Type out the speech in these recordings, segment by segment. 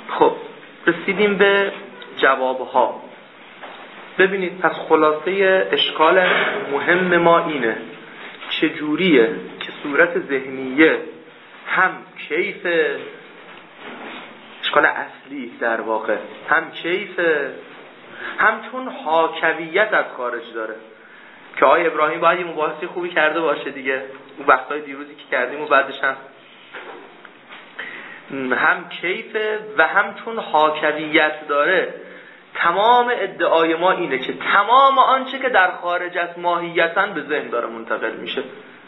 خب رسیدیم به جوابها. ببینید پس خلاصه اشکال مهم ما اینه چجوریه که صورت ذهنیه هم کیف اشکال اصلی در واقع هم کیف هم چون حاکویت از خارج داره که آقای ابراهیم باید یه مباحثی خوبی کرده باشه دیگه اون بحثای دیروزی که کردیم و بعدش هم کیف و هم چون حاکویت داره. تمام ادعای ما اینه که تمام آنچه که در خارج از ماهیتاً به ذهن داره منتقل میشه،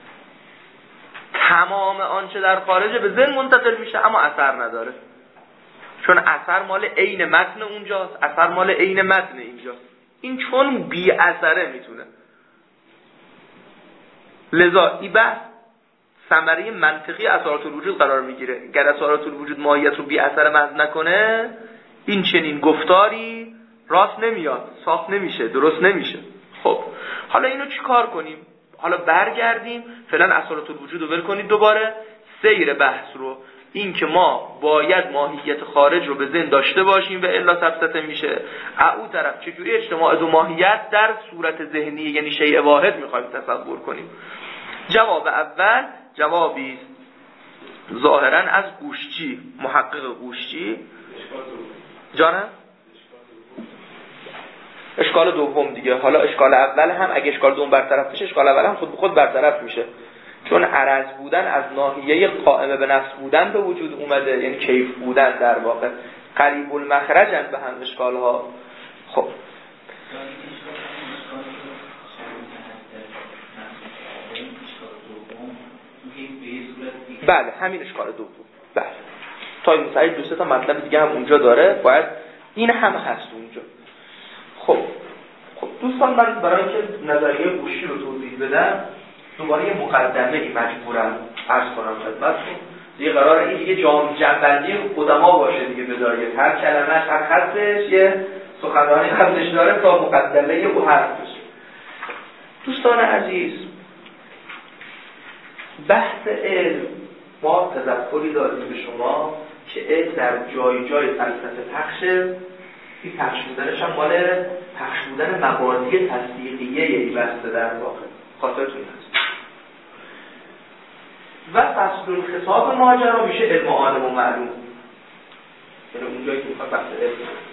تمام آنچه در خارج به ذهن منتقل میشه اما اثر نداره، چون اثر مال عین متن اونجاست، اثر مال عین متن اینجاست. این چون بی اثره میتونه، لذا این بحث ثمره منطقی اثرات الوجود قرار میگیره. اگر اثرات الوجود ماهیت رو بی اثر محض نکنه این چنین گفتاری راست نمیاد، ساخت نمیشه، درست نمیشه. خب حالا اینو چی کار کنیم؟ حالا برگردیم فعلا اثرات الوجود رو ول کنید، دوباره سیر بحث رو این که ما باید ماهیت خارج رو به ذهن داشته باشیم و الا سبسته میشه. اون طرف چجوری اجتماع دو ماهیت در صورت ذهنی یعنی شیء واحد میخوایم تصور کنیم؟ جواب اول جوابی ظاهرا از گوشچی، محقق گوشچی. جانم؟ اشکال دوم دیگه. حالا اشکال اول هم اگه اشکال دوم برطرف بشه اشکال اول هم خود به خود برطرف میشه، چون عرض بودن از ناحیه قائمه به نفس بودن به وجود اومده، یعنی کیف بودن در واقع قریب المخرجن به هم اشکال ها. خب بله همین اشکال دوم. بله تا این سعید دو سه تا مطلب دیگه هم اونجا داره، باید این هم هست اونجا. خب دوستان من برای اینکه نظریه گوشی رو توضیح بدم دوباره یه مقدمه‌ای مجبورم عرض کنم خدمتتون. دیگه قراره این دیگه جنبندی قدما باشه دیگه، بدایت هر کلمه‌اش هر خطش یه سخنرانی قبلش داره تا مقدمه او حرف بشه. دوستان عزیز بحث علم ما تذکری دادیم به شما که علم در جای فلسفه پخشه. این پخش بودنش هم مال پخش بودن مبادی تصدیقیه یعنی بسته در واقع خاطرتون هست. و فصل الخطاب ماجرا میشه علم عالم و معلوم، یعنی اونجایی که میخواد بحث علم.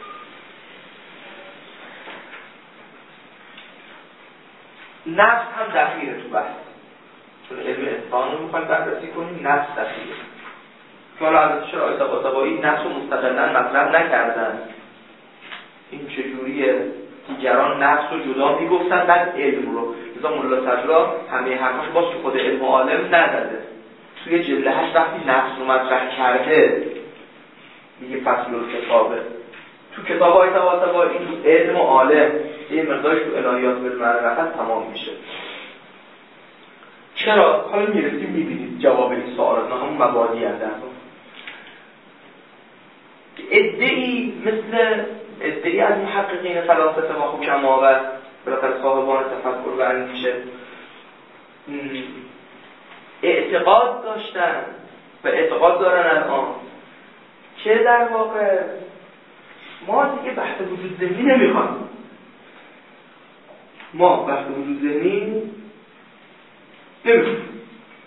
نفس هم دخیره تو بحث، چون علم انسان رو میخواد بررسی کنیم، نفس دخیره. که حالا از شرایط طباطبایی نفس رو مستقلاً مطرح نکردن، این چجوریه دیگران نفس رو جدا میگفتن بعد علم رو. مثلا مولا صدرا همه حرفاش باز تو خود علم و عالم نداده، توی جلده هش وقتی نفس رو مطرح کرده میگه فصل الخطابه. تو کتاب‌های طباطبایی این تو علم و عالم یه مقدارش تو الهیات بالمعرفت تمام میشه. چرا؟ حالا میرسیم میبینید جواب این سوالات، نه همون مبادی هست. ادعی از محققین فلاسفه و حکما و بالاخره صاحبان تفکر و اندیشه اعتقاد داشتن و اعتقاد دارن الان که در واقع ما دیگه بحث وجود ذهنی نمیخوایم. ما بحث وجود ذهنی نمیخوایم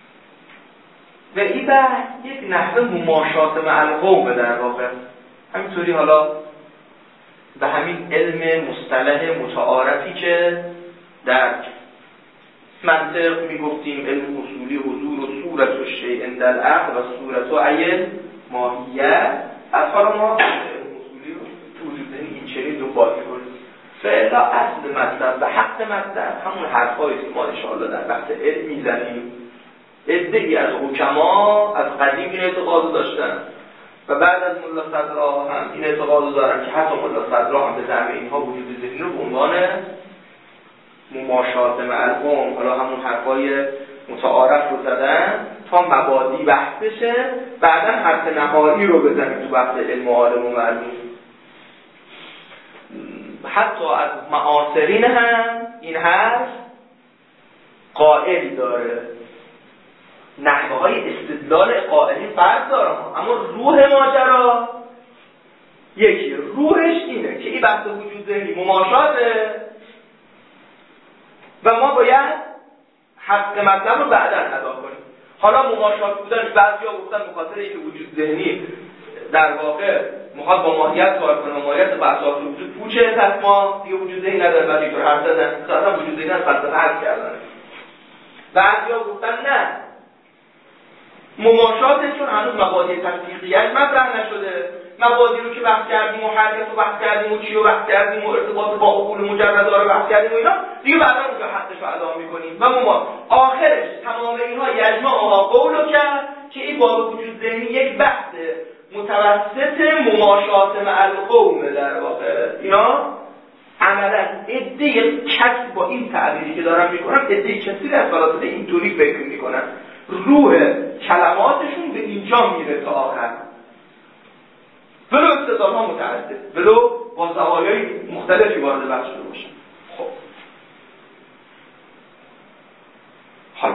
و این بحث یک نحوه مماشات مع القوم در واقع. همینطوری حالا به همین علم مصطلح متعارفی که در منطق میگفتیم علم اصولی حضور و صورت و شیء عند العقل و صورت و عین ماهیت، از حالا ما علم اصولی رو وجود این چنین دنبال کنیم. فعلا اصل مطلب و حق مطلب همون حرفایی که ما انشاءالله در بحث علم میزنیم. ادعی از حکما از قدیم این اعتقاد داشتن و بعد از مولا صدرا هم این اعتقاد دارن که حتی مولا صدرا هم به زعم اینها وجود ذهنی رو به عنوان مماشات مع القوم، حالا همون حرفای متعارف رو زدن تا مبادی بحث بشه، بعدا حرف نهایی رو بزنیم تو بحث علم و عالم و معلوم. حتی از معاصرین هم این حرف قائل داره. نحوه های استدلال قائلین فرق داره، اما روح ماجرا یکی روحش اینه که این بحث وجود ذهنی مماشاته و ما باید حق مطلب رو بعداً ادا کنیم. حالا مماشات بودنش بعضیا گفتن به خاطر اینکه وجود ذهنی در واقع میخواد با ماهیت کار کنه، ماهیت بحثات وجود پوچه، پس ما دیگه وجود ذهنی نداره، بعد اینطور حرف زدن اصلا وجود ذهنی از فلسفه حذف کردن. بعضیا گفتن نه، مماشاته چون هنوز مبادی تصدیقیت مطرح نشده، مبادی رو که بحث کردیم و حرکت رو بحث کردیم و چی رو بحث کردیم و ارتباط با عقول مجرده رو بحث کردیم و اینا دیگه بعدا اونجا حدش رو ادا میکنیم و ما آخرش تمام اینها یجمع قول رو کرد که این باب وجود ذهنی یک بحث متوسط مماشات مع القوم در واقع. اینا عملا عده کسی با این تعبیری که دارم میکنم عده کسی از فلاسفه اینطوری فکر میکنن، روح کلماتشون به اینجا میره تا آخر، ولو استدلال‌ها متعدد، ولو با زوایای مختلفی وارد بحث شده باشن. خب حالا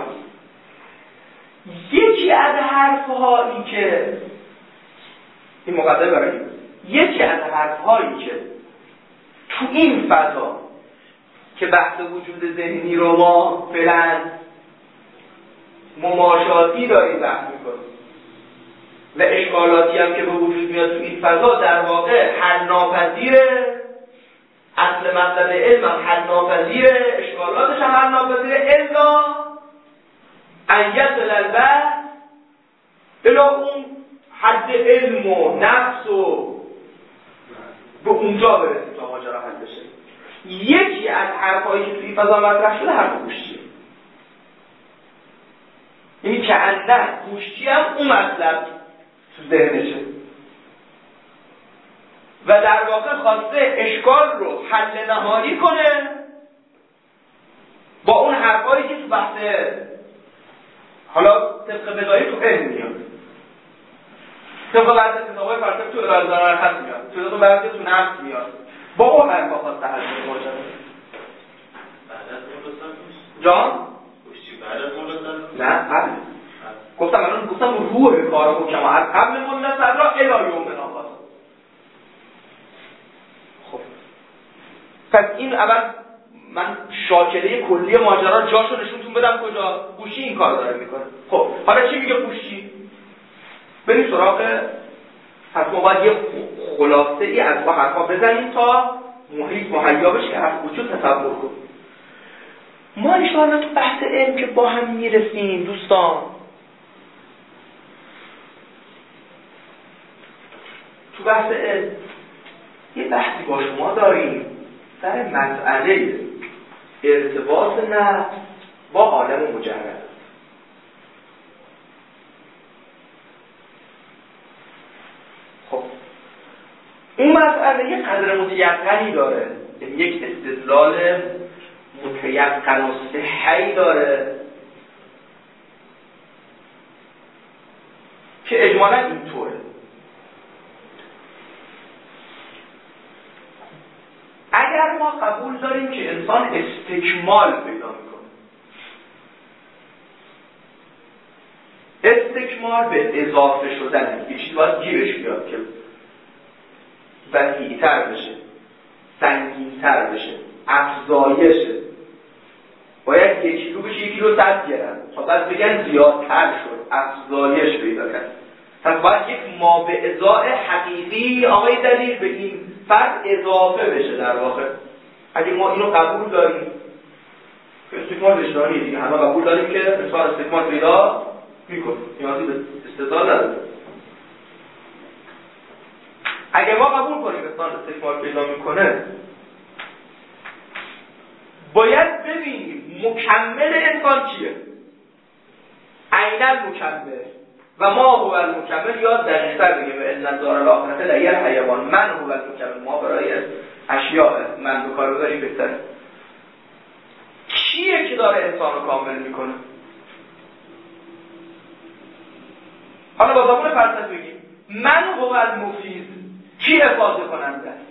یکی از حرف‌هایی که این مقدمه برای یکی از حرف‌هایی که تو این فضا که بحث وجود ذهنی رو ما فعلا مماشاتی داریم بحث می‌کنیم و اشکالاتی هم که به وجود میاد تو این فضا در واقع حل ناپذیره، اصل مطلب علم هم حل ناپذیره، اشکالاتش هم حل ناپذیره، الا ان یصل البحث الی اون حد علم و نفس و به اونجا برسیم تا ماجرا حل بشه. یکی از حرفایی که تو این فضا مطرح شده حرف گوشتیه، یعنی که اندر گوشتی هم اون مطلب تو ذهنشه و در واقع خواسته اشکال رو حل نهایی کنه با اون حرفایی که تو بحث حالا طبق بدایی تو علم میاد، طبق بعضی کتابای فلسفه تو ارائه ضرر میاد، تو بعضی تو نفس میاد، با اون حرفا خواسته حل کنه ماجرا. بعد از مدرسه جان گوشتی بعد از مدرسه نه قبل گفتم روح کارو کما از قبل مدت صدرا الی یوم ناقض. خب پس این اول من شاکله کلی ماجرا جاشو نشونتون بدم کجا گوشی این کار داره میکنه. خب حالا چی میگه گوشی؟ بریم سراغ، پس ما باید یه خلاصه ای از با حرفا بزنیم تا محیط مهیا بشه که حرف گوشی رو تصور کنیم. ما انشاءالله تو بحث علم که با هم میرسیم دوستان، تو بحث علم یه بحثی با شما داریم سر مسئله ارتباط نفس با عالم مجرد. خب اون مسئله یه قدر متیقنی داره، یعنی یک استدلال متیقن و صحیحی داره که اجمالاً اینطوره. اگر ما قبول داریم که انسان استکمال پیدا میکنه، استکمال به اضافه شدن یه چیزی باید گیرش بیاد که وسیع‌تر بشه، سنگین‌تر بشه، افزایشه، باید 1 کیلو بشه 1 کیلو 100 گرم تا بعد بگن زیادتر شد، افزایش پیدا کرد. پس باید یک مابعضاء حقیقی آقای دلیل به این فرد اضافه بشه در واقع. اگه ما اینو قبول داریم که استکمال وجدانی دیگه همه قبول داریم که انسان استکمال پیدا میکنه، نیازی به استدلال نداره. اگه ما قبول کنیم انسان استکمال پیدا میکنه، باید ببینیم مکمل انسان چیه، عیناً مکمل و ما هو المکمل، یا دقیق‌تر بگیم ان الدار الاخره لهی الحیوان، من هو المکمل، ما برای اشیاء من به کار ببریم بهتره. کیه که داره انسان رو کامل میکنه؟ حالا با زبان فلسفه بگیم من هو المفید، کی افاده کننده است؟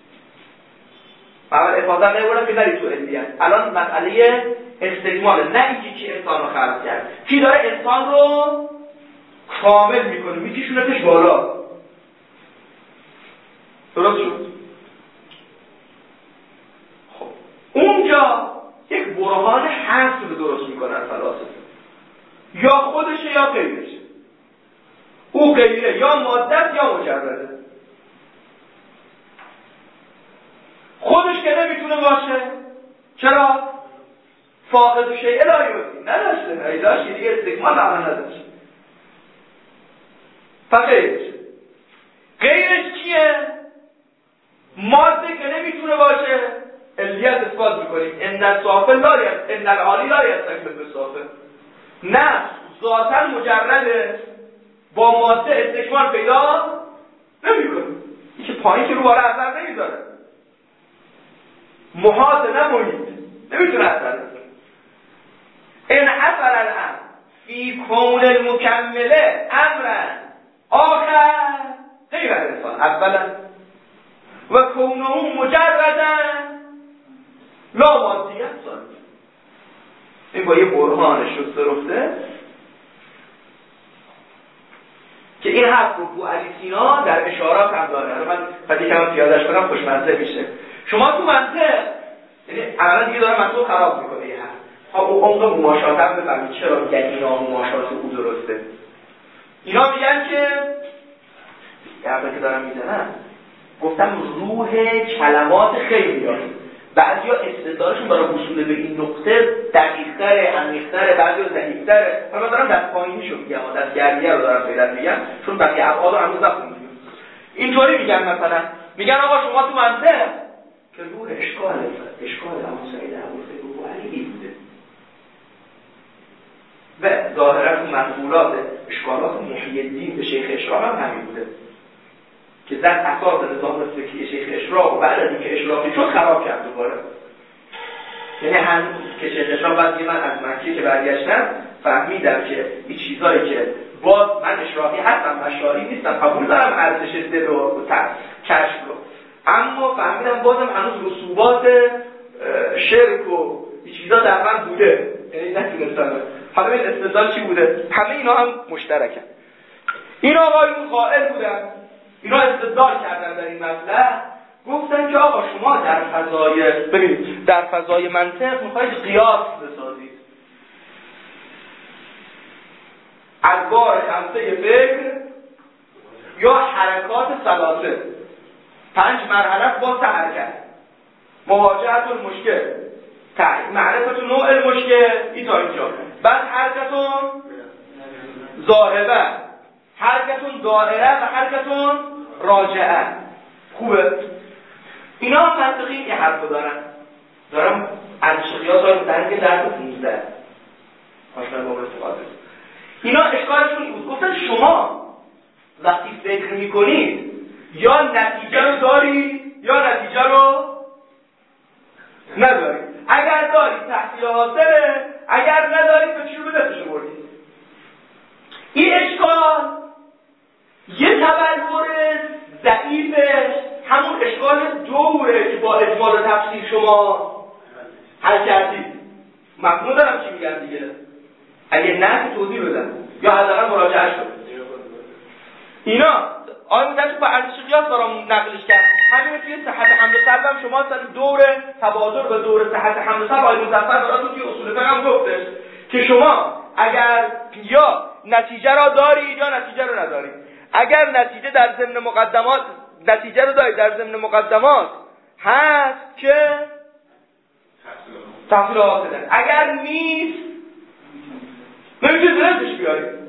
اول افاده نمی‌برم که نری تو علمیت. الان مسئله استکماله، نه اینکه کی انسان رو خلق کرد، کی داره انسان رو کامل میکنه، میکشونتش بالا. یا ماده یا مجرده. خودش که نمیتونه باشه. چرا؟ فاقد شیء لا یعطی، نداشته، ایداشتی دیگه استکمال معنا نداشت. پس غیرش چیه؟ ماده که نمیتونه باشه علیت اثبات میکنیم. ان الصافه لا یست، ان العالی لا یستکمل بالصافه. نه ذاتا مجرده، با ماده استکمال پیدا نمیکنه. این که پایین که رو باره اثر نمیذاره، محاط نمونید، نمیتونه اثر بذاره. ان حصل الامر فی کون المکمله امرا آخر غیر الانسان اولا و کونه مجردا لا مادیت ثانی. این با یه برهان شسته رفته که این حرف رو بو علی سینا در اشارات هم داره. من فقط یکم پیاده‌اش کنم خوشمزه میشه. شما تو منطق، یعنی الان دیگه داره منطق خراب میکنه یه حرف. اون عمق مماشات هم بفهمید چرا میگن اینا مماشات او درسته. اینا میگن که یه که دارم میزنن گفتم روح کلمات خیلی داریم. بعضیا استدلالشون برای وصول به این نقطه دقیق‌تره، عمیق‌تره، بعضیا ضعیف‌تره. من دارم دست پایینیشو میگم، دست گردیه رو دارم فعلا میگم، چون بقیه ابعاد رو هنوز نخوندیم. اینطوری میگن مثلا، میگن آقا شما تو منطق که روح اشکال ابو سعید ابو علی بوده و ظاهرا تو مقبولات اشکالات محی الدین به شیخ اشراق هم همین بوده که زد اساس نظام فکری شیخ اشراق و بعد از اینکه اشراقی شد خراب کرد دوباره. یعنی هم که شیخ اشراق بعد من از مکه که برگشتم فهمیدم که این چیزایی که باز من اشراقی هستم مشاری نیستم، قبول دارم ارزش دل و کشف رو، اما فهمیدم بازم هنوز رسوبات شرک و این چیزا در من بوده، یعنی نتونستم. حالا این استدلال چی بوده؟ همه اینا هم مشترکن. این آقایون قائل بودن، اینا استدلال کردن در این مسئله، گفتن که آقا شما در فضای ببینید در فضای منطق میخواید قیاس بسازید. ادوار خمسه فکر یا حرکات ثلاثه، 5 مرحله با حرکت، مواجهت المشکل، معرفت نوع المشکل، این تا اینجا. بعد حرکتون ذاهبه، حرکتون دائره و حرکتون راجعه. خوبه؟ اینا منطقی یه حرف دارم ارزش قیاس های درک درک 15 آشنا با استفاده. اینا اشکالشون این بود، گفتن شما وقتی فکر میکنید یا نتیجه رو داری یا نتیجه رو نداری. اگر داری تحصیل حاصله، اگر نداری تو چی رو به دستش بردید. این اشکال یه تبلور ضعیفه، همون اشکال دوره که با اجمال و تفسیر شما حل کردید. مفهوم دارم چی میگم دیگه؟ اگه نه توضیح بدم یا حداقل مراجعه شد. اینا آقای مدرس با ارزش قیاس برام نقلش کرد. همین توی صحت حمل و سلب هم شما اصلا دور تبادر و دور صحت حمل و سلب آقای مظفر براتون توی اصول فقه هم گفتش که شما اگر یا نتیجه را دارید یا نتیجه رو ندارید. اگر نتیجه در ضمن مقدمات نتیجه رو دارید در ضمن مقدمات هست که تحصیل حاصله، اگر نیست نمیشه درستش بیارید.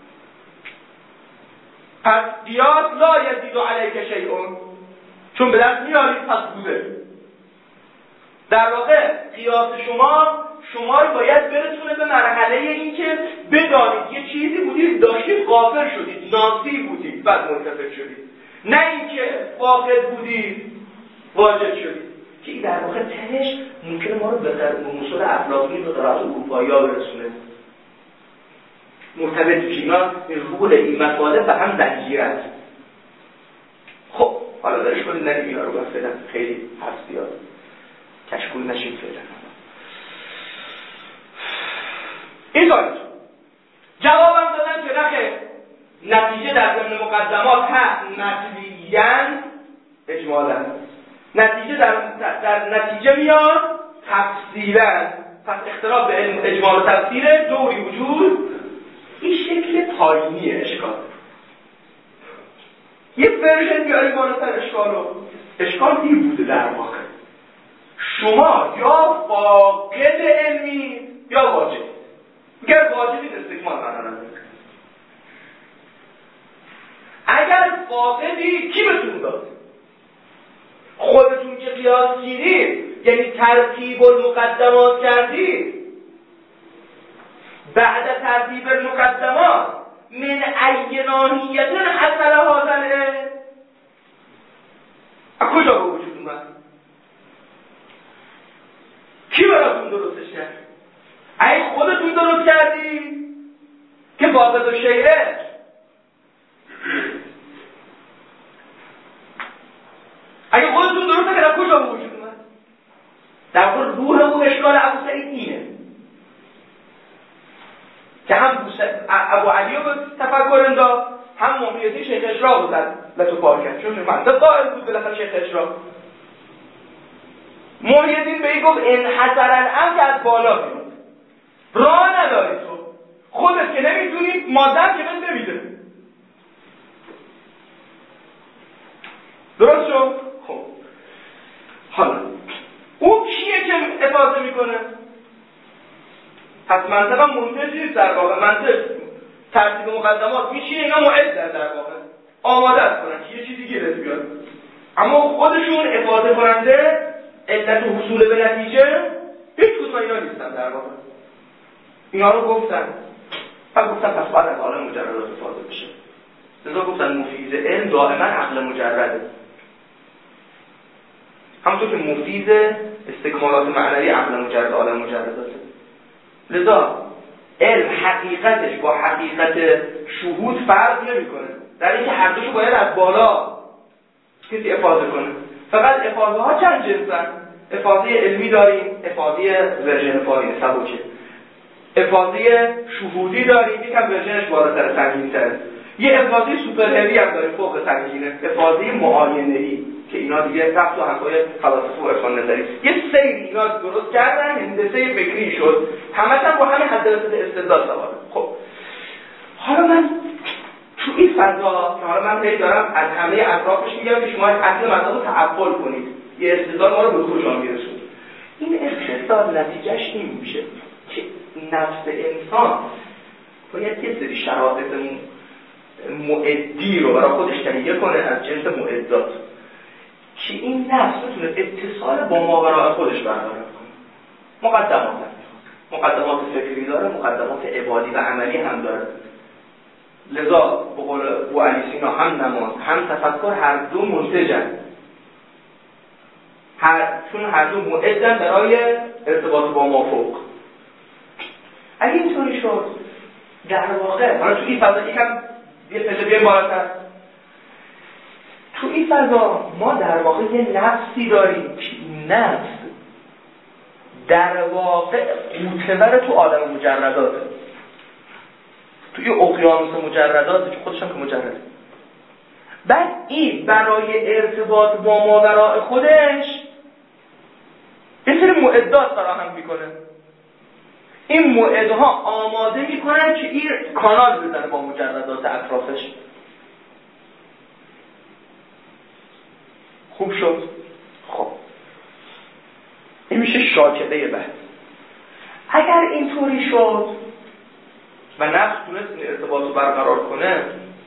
پس قیاس لا یزید علیک شیء، چون به دست میارید پس بوده. در واقع قیاس شما رو باید برسونه به مرحله این که بدانید یه چیزی بودید داشتید غافل شدید، ناسی بودید بعد منتفع شدید، نه اینکه فاقد بودید واجد شدید که این در واقع تهش ممکنه ما رو به مصول افلاطونی به قرائت اروپایی ها برسونه. مرتبط میشه اینا روح این مسائل به هم زنجیر است. خب حالا درش کنید نریم اینا رو باید فعلا خیلی حفظ بیاد کشکول نشید فعلا. این سالت جوابم دادن که نخیر، نتیجه در ضمن مقدمات هست مطلیاً اجمالاً، نتیجه در نتیجه میاد تفصیلاً. پس اختلاف به علم اجمال و تفصیل دوری وجود. این شکل پایینی اشکال. یه ورژن بیاریم بالاتر اشکال دیر بوده در واقع. شما یا فاقد علمی یا واجب. اگر واجبید استکمال قرار نداره. اگر فاقدی کی بهتون داد؟ خودتون که قیاس گیرید، یعنی ترتیب المقدمات کردید. بعد ترتیب المقدمات من ای ناحیت حصل هذا العلم، از کجا به وجود اومد؟ کی براتون درستش کرد؟ اگه خودتون درست کردی که فاقد و شیعه، اگه خودتون درست کرد از کجا به وجود اومد؟ در واقع روح اون اشکال ابو سعید اینه که هم ابو علی رو به تفکر انداخت، هم محیطی شیخ اشراق رو لطو پار کرد. چون منطق قائل بود بالاخره شیخ اشراق. محیطین به این گفت انحصر الامر که از بالا بیرون راه نداری، تو خودت که نمیتونی، مادر که بهت نمیده. درست شد؟ خب حالا او کیه که افاظه میکنه؟ پس منطقه منتج نیست در واقع. منطق ترتیب مقدمات میشینه، اینا معد در واقع آماده است کنن که یه چیزی گیرت بیاد، اما خودشون افاظه کننده علت و حصول به نتیجه هیچ کدوم اینا نیستن در واقع. اینا رو گفتن پس باید از عالم مجردات افاظه بشه. لذا گفتن مفیز علم دائما عقل مجرده، همونطور که مفیز استکمالات معنوی عقل مجرد عالم مجرداته. لذا علم حقیقتش با حقیقت شهود فرق نمیکنه، در اینکه هر دوشو باید از بالا کسی افاظه کنه. فقط افاظه ها چند جنسن؟ افاظه علمی داریم، افاظه ورژن پایین سبکه. افاظه شهودی داریم، یکم ورژنش بالاتر سنگین‌تره. یه افاظه سوپر هوی هم داریم فوق سنگینه، افاظه معاینه‌ای که اینا دیگه رفت و حرفای فلاسفه و عرفان نظری. یه سری اینا درست کردن، هندسه فکری شد، همش هم با همین حد استدلال سواره. خب حالا من تو این فضا که حالا من هی دارم از همه اطرافش میگم که شما اصل مطلب رو تعقل کنید، یه استدلال ما رو به کجا میرسونه. این استدلال نتیجهش این میشه که نفس انسان باید یه سری شرایط معدی رو برای خودش تهیه کنه از جنس معدات که این نفس بتونه اتصال با ماوراء خودش برقرار کنه. مقدمات فکری داره، مقدمات عبادی و عملی هم داره. لذا به قول ابو علی سینا هم نماز هم تفکر هر دو منتجن، چون هر دو معدن برای ارتباط با مافوق. اگه اینطوری شد در واقع حالا تو این فضا یکم یه پله بیایم بالاتر، تو این فضا ما در واقع یه نفسی داریم که این نفس در واقع معتبر تو عالم مجرداته، توی اقیانوس مجرداته که خودش هم که مجرده. بعد این برای ارتباط با ماوراء خودش یه سری معدات فراهم میکنه. این معدها آماده میکنن که این کانال بزنه با مجردات اطرافش. خوب شد؟ خب این میشه شاکله بحث. اگر اینطوری شد و نفس تونست این ارتباط رو برقرار کنه،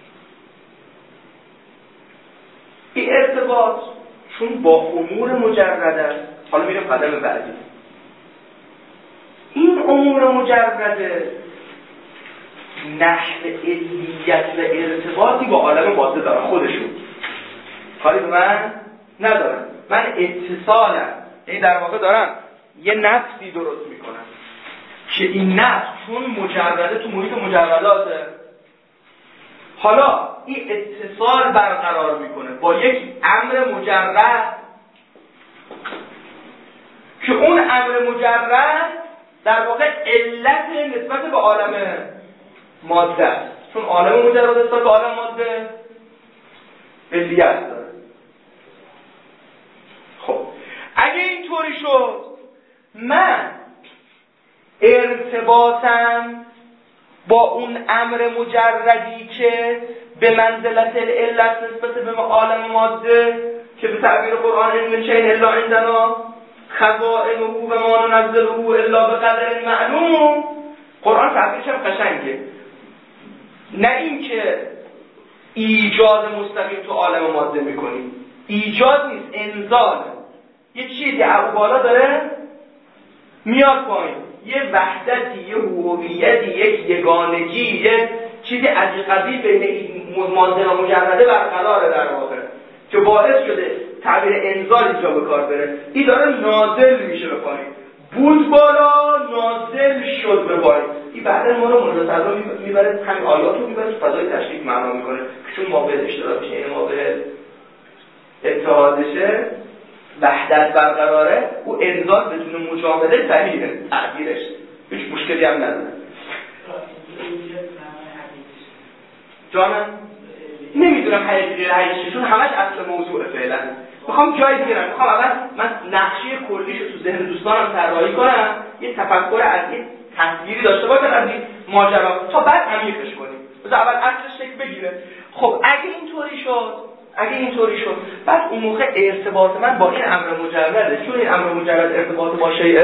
این ارتباط چون با امور مجرد است، حالا میریم قدم بعدی. این امور مجرده نحو علیت و ارتباطی با عالم ماده دارن، خودشون کاری به من ندارن. من اتصالم، یعنی در واقع دارم یه نفسی درست میکنم که این نفس چون مجرده تو محیط مجرداته، حالا این اتصال برقرار میکنه با یک امر مجرد که اون امر مجرد در واقع علت نسبت به عالم ماده است، چون عالم مجرد نسبت به عالم ماده علیت داره. خب اگه اینطوری شد من ارتباطم با اون امر مجردی که به منزلت العلت نسبت به عالم ماده که به تعبیر قرآن علم چین الا عندنا خزائنه و ما ننزله الا به قدر معلوم. قرآن تعبیرش هم قشنگه، نه این که ایجاد مستقیم تو عالم ماده میکنیم، ایجاد نیست، انزال. یه چیزی عقب بالا داره میاد پایین، یه وحدتی، یه هویتی، یک یگانگی، یه چیزی عجیبی بین این ماده و مجرده برقراره در واقع که باعث شده تعبیر انزال اینجا به کار بره. این داره نازل میشه به پایین، بود بالا نازل شد به پایین. این بعدا ما رو مورد تضاد میبره، همین آیات رو میبره فضای تشریف معنا میکنه که چون ما به اشتراک میشه، یعنی ما به اتحادشه، وحدت برقراره، و انزال بدون مجامله صحیحه تعبیرش، هیچ مشکلی هم نداره. جانم نمیدونم حقیقی چون همش اصل موضوعه فعلا. میخوام جایی بگیرم، میخوام اول من نقشه کلیشو تو ذهن دوستانم طراحی کنم، یه تفکر از یه تصویری داشته باشم از این ماجرا، تا بعد عمیقش کنیم. بذار اول اصلش شکل بگیره. خب اگه اینطوری شد بعد اون موقع ارتباط من با این امر مجرده، چون این امر مجرد ارتباط با شیء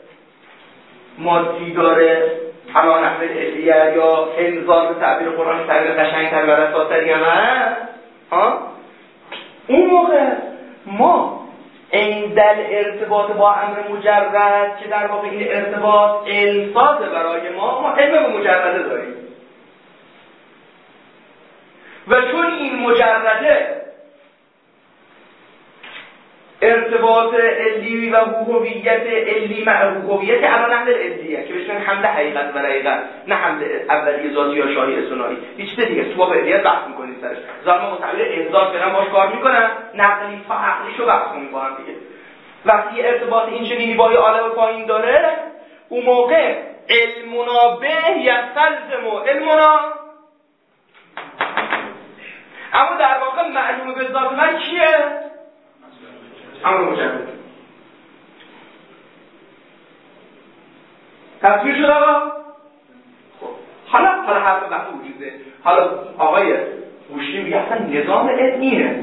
مادی داره، حالا نحوه علیه یا انزال به تعبیر قرآن تعبیر قشنگ‌تر و رساتری هم هست، اون موقع ما این دل ارتباط با امر مجرد که در واقع این ارتباط علم‌سازه برای ما علم به مجرده داریم، و چون این مجرده ارتباط علی و هویت علی مع هویت علی نحو العلیه که بهش حمل حقیقت و رقیقت، نه حمل اولیه ذاتی یا شاهی اصطلاحی، هیچ چیز دیگه تو با علیت بحث می‌کنید سرش. ظالم متعبیر انزال فعلا باش کار میکنن، نقلی تا عقلیشو بحث می‌کنن دیگه. وقتی ارتباط این چنینی با عالم پایین داره، اون موقع علمنا به یستلزم علمنا، اما در واقع معلوم به ذات من کیه؟ امر مجرد. تصویر شد آقا؟ خب حالا حرف بحث وجوده. حالا آقای بوشی میگه اصلا نظام علم اینه،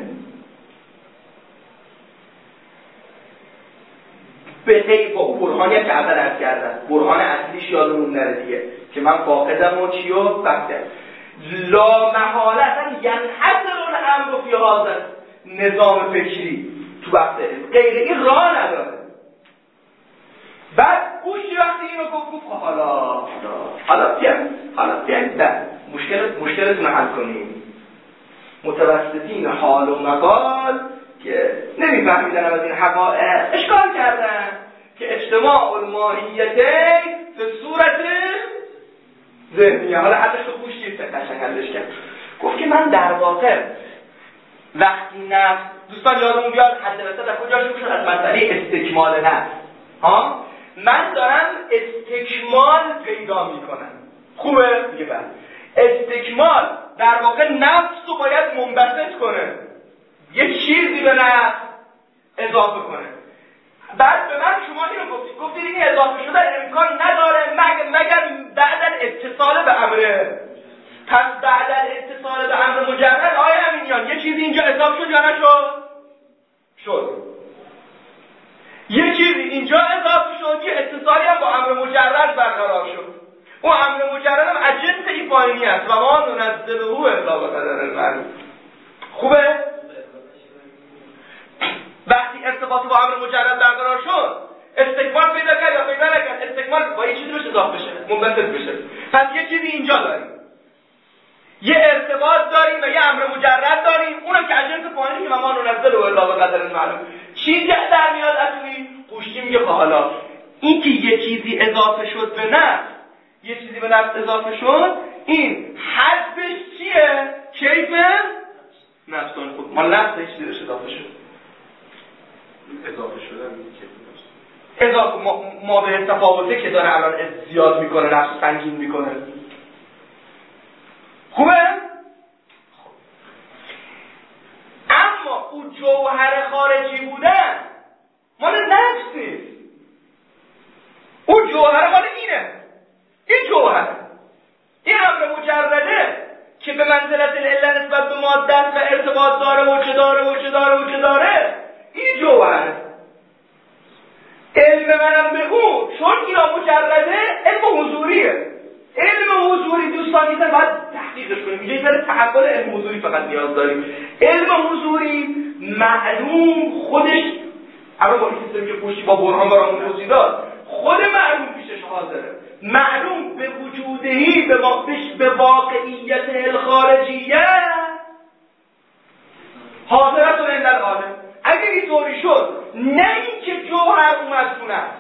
به غیر با برهانی که اول عرض کردن، برهان اصلیش یادمون نره دیگه که من فاقدم و چی و بحثه لا محاله اصلا ینحصر الامر فی هذا نظام فکری تو بحث غیر این راه نداره. بعد گوشی وقتی اینو گفت حالا بیایید مشکلتون رو حل کنیم. متوسطین حال و مقال که نمیفهمیدن از این حقائق اشکال کردن که اجتماع الماهیتین به صورت ذهنیه. حالا حدش رو گوشی قشنگ حلش کرد، گفت که من در واقع وقتی نفس، دوستان یادمون بیاد حد وسط از کجا شروع شد؟ از مسئله استکمال نفس. من دارم استکمال پیدا میکنم. خوبه؟ دیگه بعد استکمال در واقع نفس رو باید منبسط کنه، یه چیزی به نفس اضافه کنه. بعد به من شما اینو گفتید این اضافه شده امکان نداره مگر بعد از اتصال به امره. پس بعد از اتصال به امر مجرد آیا امینیان یه چیزی اینجا اضافه شد یا نشد؟ شد. یه چیزی اینجا اضافه شد، یه اتصالی هم با امر مجرد برقرار شد. اون امر مجرد هم از جنس این پایینی است و ما ننزله الا به قدر معلوم. خوبه؟ وقتی ارتباط با امر مجرد برقرار شد، استکمال پیدا کرد یا پیدا نکرد؟ استکمال با یه چیزی بشه اضافه بشه، منبسط بشه. پس یه چیزی اینجا داریم، یه ارتباط داریم و یه امر مجرد داریم، اونم که از جنس پایینی که ما ننزله الا به قدر معلوم. چیزی در میاد اصلی قوشتی میگه حالا این که یه چیزی اضافه شد به نفس، یه چیزی به نفس اضافه شد، این حدش چیه؟ کیف نفسان خود ما نفس هیچ چیزی اضافه شد، اضافه شدن اضافه ما به تفاوته که داره الان زیاد میکنه، نفس سنگین میکنه. خوبه؟ اما او جوهر خارجی بودن مال نفس نیست. او جوهر مال اینه، این جوهر، این امر مجرده که به منزلت العله نسبت به ماده و ارتباط داره و چه داره این جوهره. علم منم به اون چون اینا مجرده علم حضوریه. علم حضوری دوستان یه باید تحقیقش کنیم. اینجا یه ذره تحول علم حضوری فقط نیاز داریم. علم حضوری معلوم خودش الان با این سیستمی که پشتی با برهان برامون توضیح داد خود معلوم پیشش حاضره. معلوم به وجودهی به واقعیت الخارجیه حاضرت و عند العالم. اگر اینطوری شد نه اینکه جوهر اومد تو نفس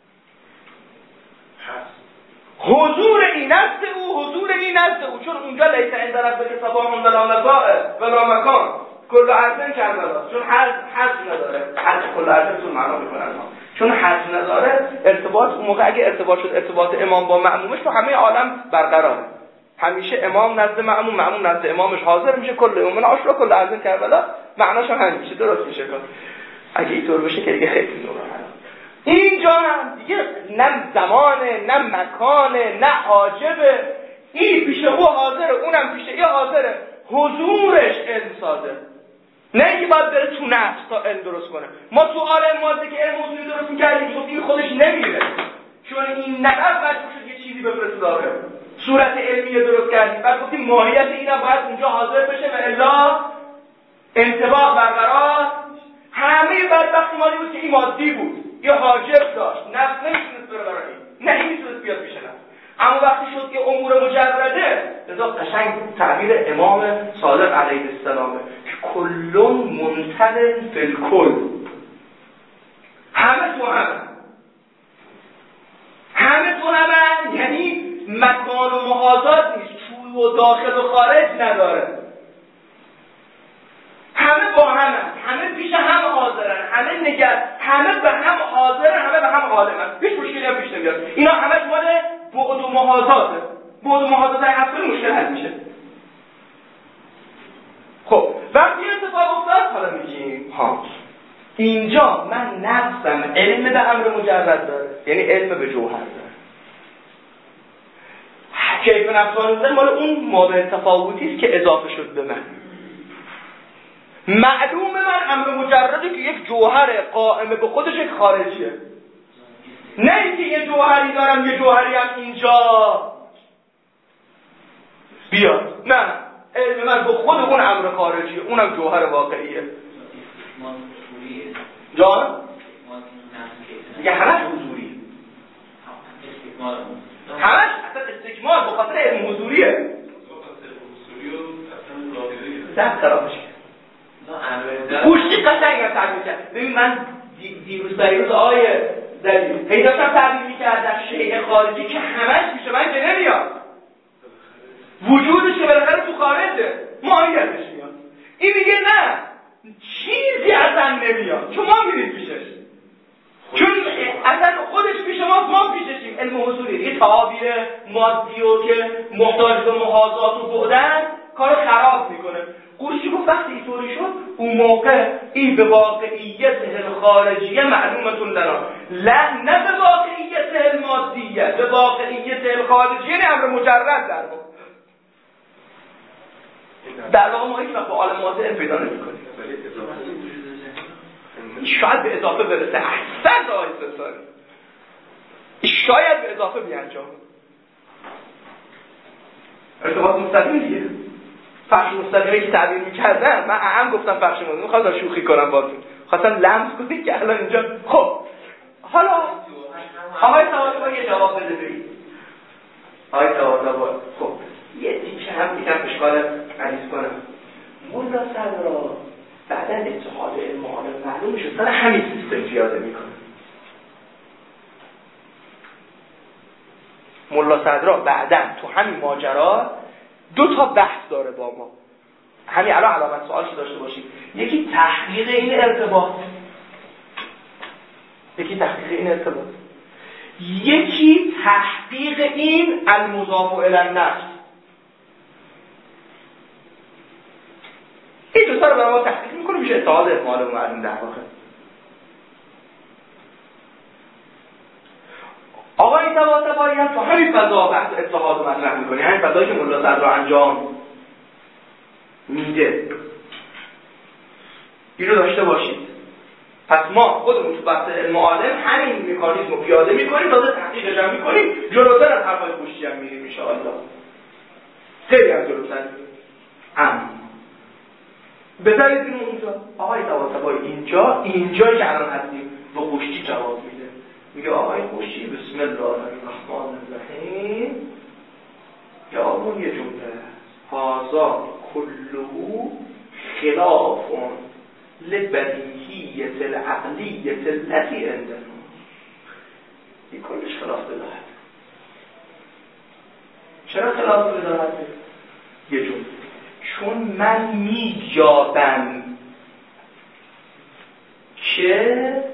حضور این نفس او چون اونجا لیس عند ربک صباح ولا مساء ولا مکان کل ارض کربلا چون حذف نداره. حذف کل ارض تو معنا میکنن چون حذف نداره ارتباط اون موقع اگه ارتباط شد ارتباط امام با مأمومش تو همه عالم برقراره. همیشه امام نزد مأموم نزد امامش حاضر میشه. کل یوم عاشورا کل ارض کربلا معناش هم همین میشه. درست میشه کار. اگه اینطور بشه که دیگه خیلی نور اینجا هم دیگه نه زمانه نه مکانه نه حاجبه. این پیش او حاضره اونم پیش این حاضره. حضورش علم صادر نه اینکه باید بره تو نفس تا علم درست کنه. ما تو عالم ماده که علم حضوری درست میکردیم خب این خودش نمیره چون این نفس مجبور شد یه چیزی بفرسته داره صورت علمیه درست کردیم. بعد گفتیم ماهیت اینا باید اونجا حاضر بشه و الا انطباق برقرار. همه بدبختی مالی بود که این مادی بود یا حاجب داشت نفس نمیتونست بره برای این نه این میتونست بیاد پیش نفس. اما وقتی شد که امور مجرده لذا قشنگ تعبیر امام صادق علیه السلامه که کلون منتن فی الکل همه تو همه یعنی مکان و محاضات نیست توی و داخل و خارج نداره. همه با همه پیش هم حاضرن همه به هم حاضرن همه به هم عالمن. هیچ مشکلی هم پیش نمیاد. اینا همه مال بعد و محاضاته. بعد و محاضات اصلا مشکل حل میشه. خب وقتی اتفاق افتاد حالا میگیم اینجا من نفسم علم به امر مجرد داره یعنی علم به جوهر داره. کیف نفسانیزن مال اون مابع تفاوتی است که اضافه شد به من. معلوم من امر مجرده که یک جوهر قائم به خودش یک خارجیه. نه اینکه یه جوهری دارم یه جوهری هم اینجا بیاد. نه علم من به خود اون امر خارجیه اونم جوهر واقعیه. جان؟ دیگه همش حضوریه. همش اصلا استکمال به خاطر علم حضوریه. دست خرابش گوشتی قشنگ هم تعبیر کرد. ببین من دیروز آیه دلیل هی داشتم تعبیر میکردم شیء خارجی که همش میشه من که نمیاد وجودش که بالاخره تو خارجه ماهیتش میاد. این میگه نه چیزی اصلا نمیاد چون ما میریم پیشش چون اصلا خودش پیش ما پیششیم. علم حضوری یه تعابیر مادی و که محتاج به محاضات و بعدن کارو خراب میکنه. قرشی گفت وقتی اینطوری شد اون موقع این به واقعیت خارجیه معلومتون لنا نه به واقعیت مادیه به واقعیت خارجیه یعنی امر مجرد در واقع ما هیچ وقت با عالم ماده پیدا نمی‌کنیم. شاید به اضافه برسه احسن آیستانی شاید به اضافه بیانجام ارتباط مستقیم دیگه. فرش مستقیمی که تعبیر میکردن من هم گفتم فرش مستقیم میخواستم شوخی کنم باتون خواستم لمس کنید که الان اینجا خب حالا آقای طباطبا یه جواب بده برید. آقای طباطبا خب یه تیکه هم دیگه اشکال عریض کنم. مولا صدرا بعدا اتحاد علم عالم معلوم شد سر همین سیستم پیاده میکنه. مولا صدرا بعدا تو همین ماجرا دو تا بحث داره با ما. همین الان علامت سوالش داشته باشید. یکی تحقیق این ارتباط یکی تحقیق این المضاف الی النفس. این دو تا رو برای ما تحقیق میکنه میشه اتحاد احمال و معلوم در واقع. آقای طباطبایی هم تو همین فضا بحث اتحاد و مطرح میکنه. همین فضایی که مولا صدرا انجام میده. اینو داشته باشید. پس ما خودمون تو بحث علم عالم همین مکانیزم رو پیاده میکنیم، تازه تحقیقش هم میکنیم، جلوتر از حرفای پشتی هم میریم انشاءالله. خیلی از جلوتر هم بذارید اینو اونجا. آقای طباطبایی اینجا که الان هستیم به پشتی جواب میده. میگه آقای پشتی بسم الله الرحمن الرحیم یا اون یه جمله هازا کلهو خلافون لبدیهیت العقلیت التي عندنا. این کلش خلاف بداهت. چرا خلاف بداهته؟ یه جمله چون من می‌یابم که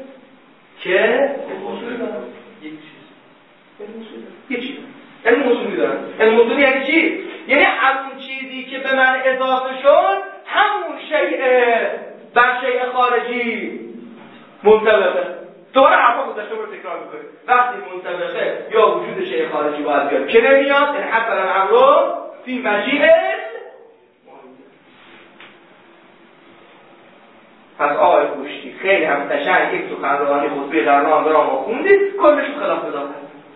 یه چیز علم اصولی دارم. علم اصولی یعنی چی؟ یعنی همون چیزی که به من اضافه شد همون شیء بر شیء خارجی منطبقه. دوباره حرفا گذشته رو تکرار میکنیم. وقتی منطبقه یا وجود شیء خارجی باید بیاد که نمیاد، یعنی حتی الامر فی مجیء. پس آقای پشتی خیلی هم قشنگ یک سخنرانی خطبه در رمضان ما خوندید، کلش خلاف بداهت.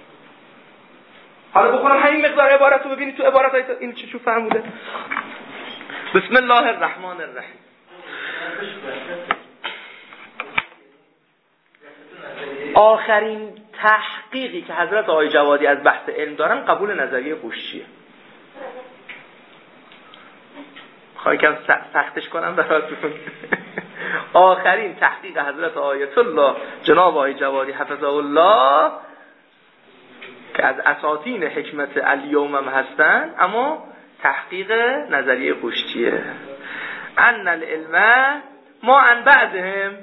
حالا بخونم همین مقدار عبارت رو ببینید تو عبارت این چی فرموده. بسم الله الرحمن الرحیم. آخرین تحقیقی که حضرت آقای جوادی از بحث علم دارن قبول نظریه پشتیه. خواهی که سختش کنم براتون. آخرین تحقیق حضرت آیت الله جناب آقای جوادی حفظه الله که از اساطین حکمت الیوم هم هستن، اما تحقیق نظریه پشتیه. ان العلم ما ان بعضهم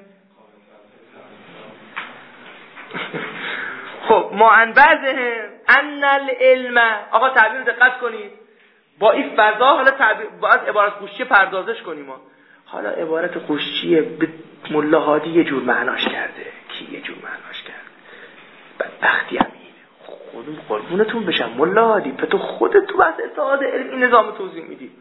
خب ما ان بعضهم ان العلم. آقا تعبیر دقت کنید، با این فضا حالا تعبیر باید عبارت پشتی پردازش کنیم. حالا عبارت پشتی به ملا هادی یه جور معناش کرده، کی یه جور معناش کرده، بدبختی هم خودم قربونتون بشم ملا هادی، تو خودت تو بحث اتحاد علم این نظام توضیح میدی،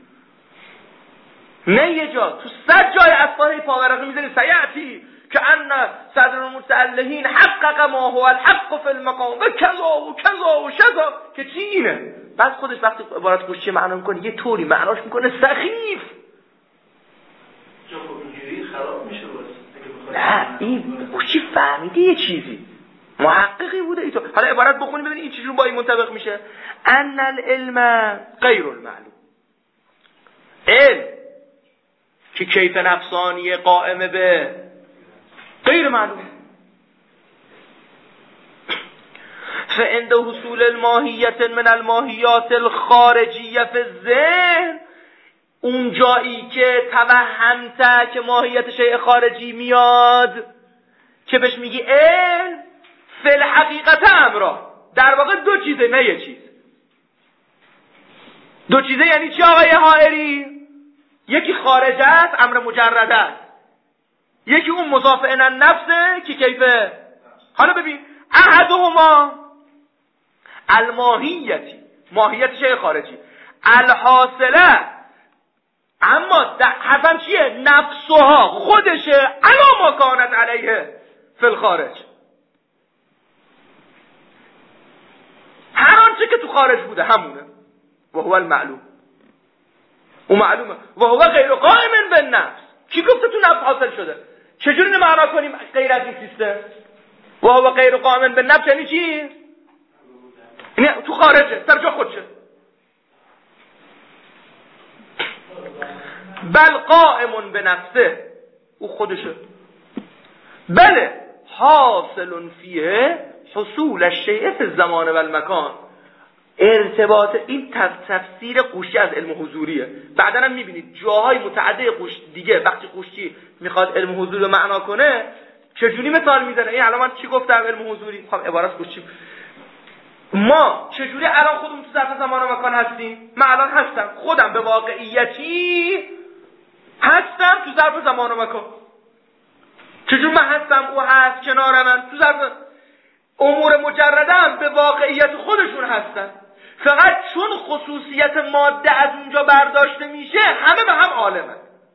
نه یه جا تو 100 جای اسفاره پاورقی میزنی سیعتی که ان صدر المتعلهین حقق ما هو الحق فی المقام و کذا و کذا و شذا، که چی اینه؟ بعد خودش وقتی عبارت پشتی معنا میکنه یه طوری معناش میکنه سخیف. اینجوری خراب میشه نه این پشتی فهمیده یه چیزی محققی بوده ایتو. حالا عبارت بخونیم ببینید این چیزون با این منطبق میشه. ان العلم غیر المعلوم. علم که کیف نفسانی قائمه به غیر معلوم. فعند حصول الماهیت من الماهیات الخارجیه فی الذهن، اون جایی که توهمته که ماهیت شیء خارجی میاد که بهش میگی علم، فی الحقیقت امرا، در واقع دو چیزه نه یه چیز. دو چیزه یعنی چی آقای حائری؟ یکی خارج است امر مجرد است، یکی اون مضاف الی النفسه که کیفه. حالا ببین احدهما الماهیتی، ماهیت شیء خارجی، الحاصله، اما حسن چیه؟ نفسها خودشه الا ما کانت علیه فی الخارج، هر آنچه که تو خارج بوده همونه. و هو المعلوم، اون معلومه. و هو غیر قائم بالنفس. کی گفته تو نفس حاصل شده؟ چجوری معنا کنیم غیر از این سیستم؟ و هو غیر قائم بالنفس یعنی چی؟ یعنی تو خارجه، سر جا خودشه. بل قائم بنفسه، او خودشه. بله حاصل فیه حصول الشیء فی الزمان و المکان. ارتباط این تفسیر قوشی از علم حضوریه. بعدن هم میبینید جاهای متعدد قوش دیگه وقتی قوشی میخواد علم حضور رو معنا کنه چجوری مثال میزنه. این الان من چی گفتم علم حضوری میخوام عبارت قوشی. ما چجوری الان خودمون تو ظرف زمان و مکان هستیم؟ من الان هستم، خودم به واقعیتی هستم تو ظرف زمان و مکان. چجوری من هستم او هست کنار من تو ظرف امور مجردم به واقعیت خودشون هستن. فقط چون خصوصیت ماده از اونجا برداشته میشه همه به هم عالمن.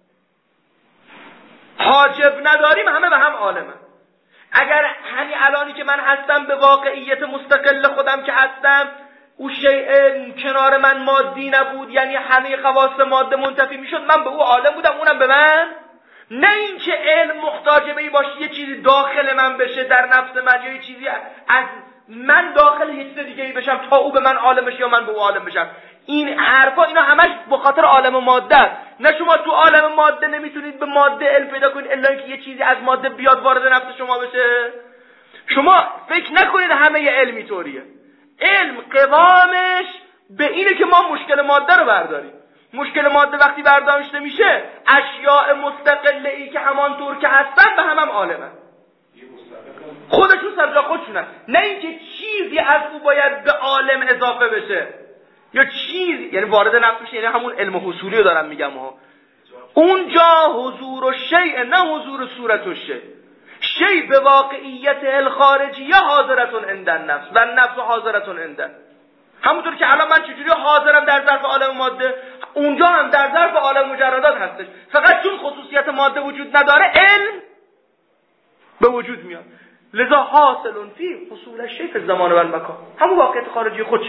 حاجب نداریم همه به هم عالمن. اگر همین الانی که من هستم به واقعیت مستقل خودم که هستم او شیء کنار من مادی نبود، یعنی همه خواص ماده منتفی میشد، من به او عالم بودم اونم به من. نه اینکه علم محتاج به این باشه یه چیزی داخل من بشه در نفس من، یا یه چیزی از من داخل یه چیز دیگه ای بشم تا او به من عالم بشه یا من به او عالم بشم. این حرفا اینا همش به خاطر عالم ماده است. نه شما تو عالم ماده نمیتونید به ماده علم پیدا کنید الا اینکه یه چیزی از ماده بیاد وارد نفس شما بشه. شما فکر نکنید همه علمی طوریه. علم قوامش به اینه که ما مشکل ماده رو برداریم. مشکل ماده وقتی برداشته میشه اشیاء مستقله ای که همانطور که هستن به هم عالمن، خودشون سر جا خودشونن. نه اینکه چیزی از او باید به عالم اضافه بشه یا چیزی، یعنی وارد نفس بشه. یعنی همون علم حصولی رو دارم میگم ها. اونجا حضور الشیء نه حضور صورت الشیء. شیء به واقعیت الخارجیه حاضرتون عند النفس و النفس حاضرتون عند. همونطور که الان من چجوری حاضرم در ظرف عالم ماده، اونجا هم در ظرف عالم مجردات هستش. فقط چون خصوصیت ماده وجود نداره علم به وجود میاد. لذا حاصل فی حصول الشیء فی الزمان و المکان، همون واقعیت خارجی خودش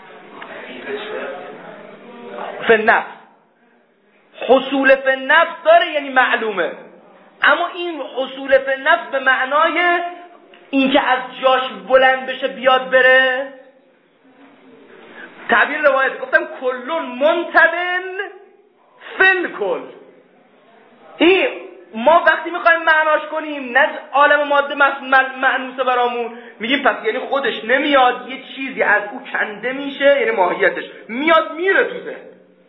فی النفس. حصول فی النفس داره یعنی معلومه، اما این حصول فی النفس به معنای اینکه از جاش بلند بشه بیاد بره. تعبیر روایت گفتم کلون منتبن فل کل. این ما وقتی میخوایم معناش کنیم نه عالم ماده معنوسه برامون میگیم پس یعنی خودش نمیاد، یه چیزی از او کنده میشه، یعنی ماهیتش میاد میره تو ذهن.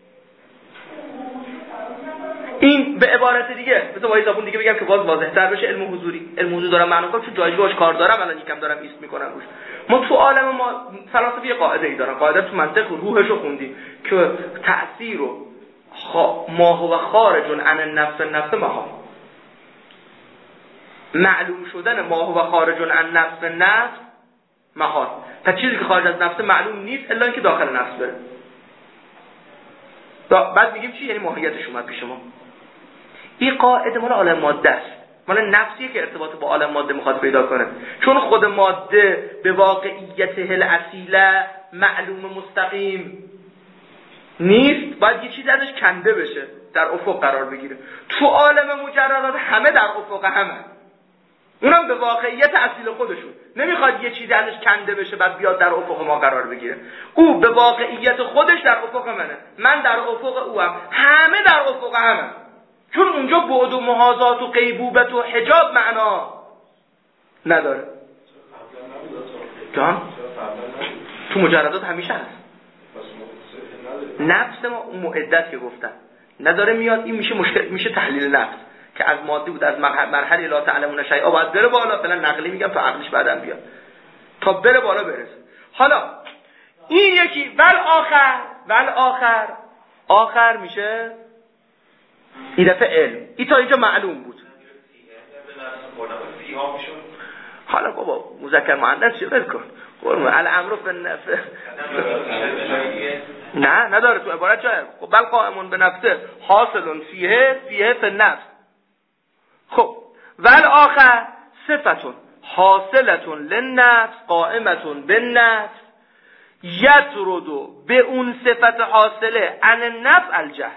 این به عبارت دیگه مثلا وای زبون دیگه بگم که باز واضح‌تر بشه، علم حضوری. علم حضوری دارم معنا کنم چون جایگاهش کار دارم، الان یکم دارم ایست میکنم روش. ما تو عالم ما فلاسفه یه قاعده ای دارن، قاعده تو منطق روحشو خوندیم که تأثیر و ما هو خارج عن النفس محال. معلوم شدن ما هو خارج عن نفس محال. تا چیزی که خارج از نفس معلوم نیست الا اینکه داخل نفس بره. بعد میگیم چی؟ یعنی ماهیتش اومد پیش ما. این قاعده مال عالم ماده است، مال نفسیه که ارتباط با عالم ماده میخواد پیدا کنه. چون خود ماده به واقعیت الاصیله معلوم مستقیم نیست، باید یه چیز ازش کنده بشه در افق قرار بگیره. تو عالم مجردات همه در افق همه، اونم به واقعیت اصیل خودشون. نمیخواد یه چیزی ازش کنده بشه بعد بیاد در افق ما قرار بگیره. او به واقعیت خودش در افق منه، من در افق اوام، همه در افق همه. چون اونجا بعد و محاذات و غیبوبت و حجاب معنا نداره. جان تو مجردات همیشه هست. نفس ما اون معدت که گفتن نداره میاد، این میشه مشکل، میشه تحلیل نفس که از ماده بود، از مرحله لا تعلمون شیئا باید بره بالا. فعلا نقلی میگم تا عقلش بعداً بیاد تا بره بالا برسه. حالا این یکی آخر میشه این دفعه علم. این تا اینجا معلوم بود. حالا بابا مذکر مؤنث چه کن الامر بالنفس نه نداره تو عبارت جای بل قائمون به نفسه حاصل فیه فی النفس. خب ول آخر صفتون حاصلتون للنفس قائمتون بالنفس یطردو به اون صفت حاصله عن النفس الجهل.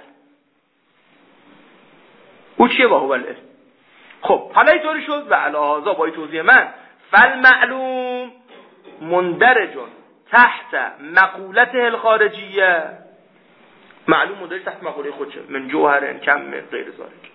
او چیه با هو العلم؟ خب حالا اینطوری شد و علاوه با توضیح من فالمعلوم مندرج تحت مقولته الخارجیه. معلوم مندرج تحت مقوله خودشه من جوهر کم غیر ذالک.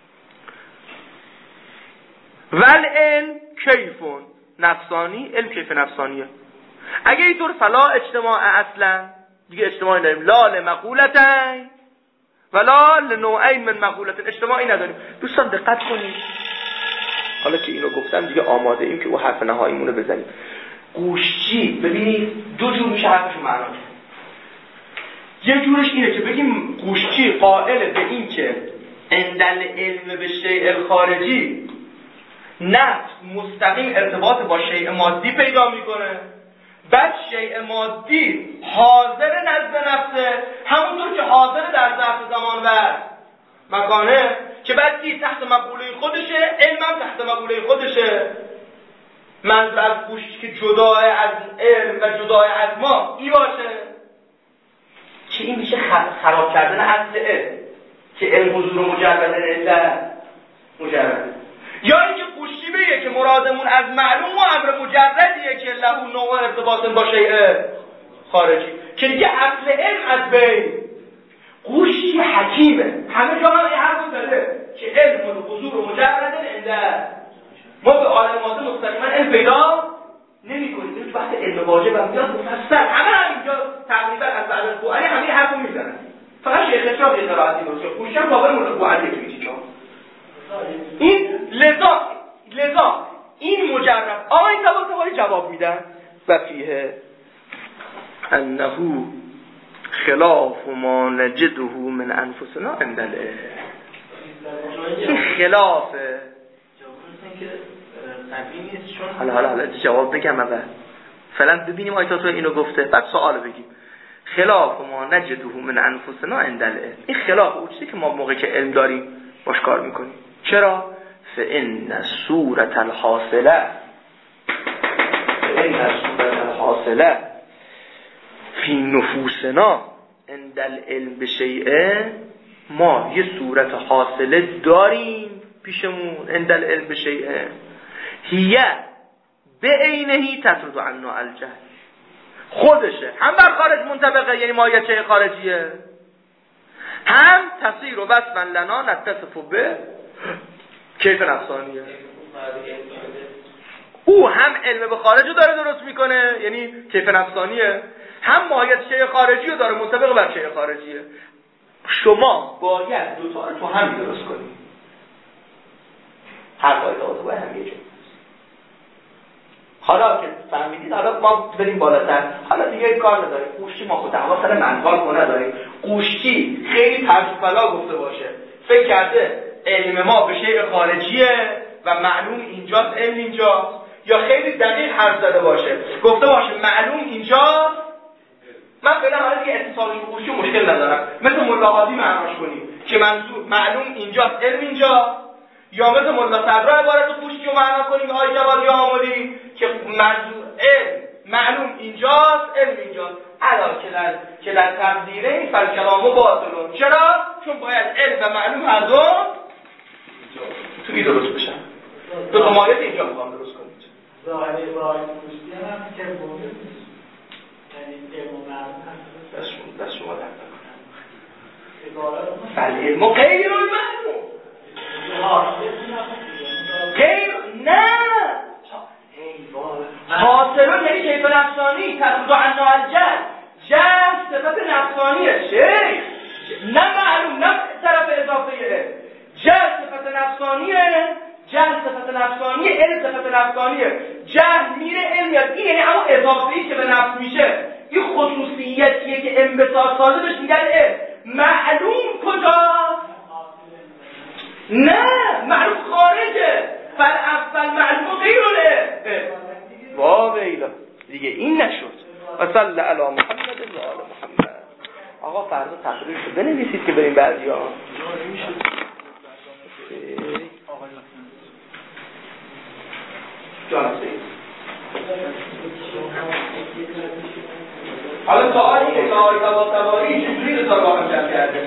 والعلم کیفون نفسانی، علم کیف نفسانیه. اگه اینطور فلا اجتماع اصلا دیگه اجتماعی نداریم، لا لمقولتین ولا لنوعین من مقولتین، اجتماعی نداریم. دوستان دقت کنید، حالا که اینو گفتم دیگه آماده ایم که او حرف نهاییمونو بزنیم. گوشچی ببینید دو جور میشه حرفشو معنا کرد. یه جورش اینه که بگیم گوشچی قائل به این که عندل علم به شیء الخارجی نفس مستقیم ارتباط با شیء مادی پیدا میکنه، بعد شیء مادی حاضر نزد نفسه، همونطور که حاضر در ظرف زمان و مکانه، که بعد دید تحت مقوله خودشه، علمم تحت مقوله خودشه. منظور از گوشی که جدای از علم و جدای از ما ای باشه که این میشه خراب کردن اصل علم، که علم حضور مجرد علت مجرد. یا اینکه گوشی بگه که مرادمون از معلوم و امر مجردیه که له نوع ارتباط با شیء خارجی، که دیگه اصل علم از بین. گوشی حکیمه، همه جا هم یه حرف زده که علم و حضور مجرد علت. ما به عالم ماده مستقیما علم پیدا نمی‌کنیم. این وقت علم واجب هم میاد مفصل، همه اینجا تقریبا از بعد از قرآن همه حرفو میزنن. فقط شیخ اسلام یه قرائتی بود که گوشم واقعا قرآن توی چیزا. این لذا این مجرد این سوال جواب میدن و فیه انه خلاف ما نجده من انفسنا عند العلم. این خلافه حالا جواب بگم اول، فعلا ببینیم آیات اینو گفته بعد سوال بگیم. خلاف ما نجده من انفسنا عند العلم، این خلاف اون چیزی که ما موقعی که علم داریم باش کار میکنیم. چرا؟ فإن الصورة الحاصلة فی نفوسنا عند العلم بشیء، ما یه صورت حاصله داریم پیشمون عند العلم بشیء هیه به عینهی تطرد عنا الجهل، خودشه هم بر خارج منطبقه، یعنی ماهیت خارجیه، هم تصیر و وصفا لنا نتصف به کیف نفسانیه. او هم علم به خارج رو داره درست میکنه، یعنی کیف نفسانیه، هم ماهیت شیء خارجی رو داره منطبق بر شیء خارجیه. شما باید دوتا رو تو هم درست کنید. هر قاعده رو باید هم یه جور. حالا که فهمیدید، حالا ما بریم بالاتر. حالا دیگه کار نداریم. قوشتی ما خود دعوا سر منطق رو نداریم. قوشتی خیلی ترسبلا گفته باشه، فکر کرده علم ما به شیء خارجیه و معلوم اینجاست، علم اینجاست، یا خیلی دقیق حرف زده باشه گفته باشه معلوم اینجاست. من فعلا حالا دیگه اتصالش به قوشتی مشکل ندارم، مثل ملاحظی معناش کنیم که منظور معلوم اینجاست، علم اینجاست، یا مثل ملا صدرا عبارت قوشتی رو معنا کنیم آقای جوادی آمدی که منظور علم معلوم اینجاست، علم اینجاست. علا که در تقدیره این فالکلامو باطلون. چرا؟ چون باید علم و معلوم هر دو توی درست بشن. دو تا ماهیت اینجا میخوام درست کنید. ظاهر عبارت قوشتی هم که بوده نیست، یعنی علم و معلوم هست. دست شما درد نکنم. فالعلم غیر المعلوم، غیر نه حاصلون یعنی کیف نفسانی، تطرد عنا الجهل. جهل صفت نفسانیه شیخ، نه معلوم، نه طرف اضافه. جهل صفت نفسانیه، جهل صفت نفسانیه، علم صفت نفسانیه. جهل میره علم یاد، این یعنی همون اضافه‌ای که به نفس میشه. این خصوصیتیه که انبساط سازه بهش میگن علم. معلوم کجاست؟ نه معلوم خارجه. فالمعلوم غیره. واویلا دیگه این نشد. و صلی علی محمد و آل محمد. آقا فردا تقریر شد بنویسید که بریم بعضیا. جان سید. حالا سوالی که آقای طباطبایی چجوری رو تا با هم جمع کرده؟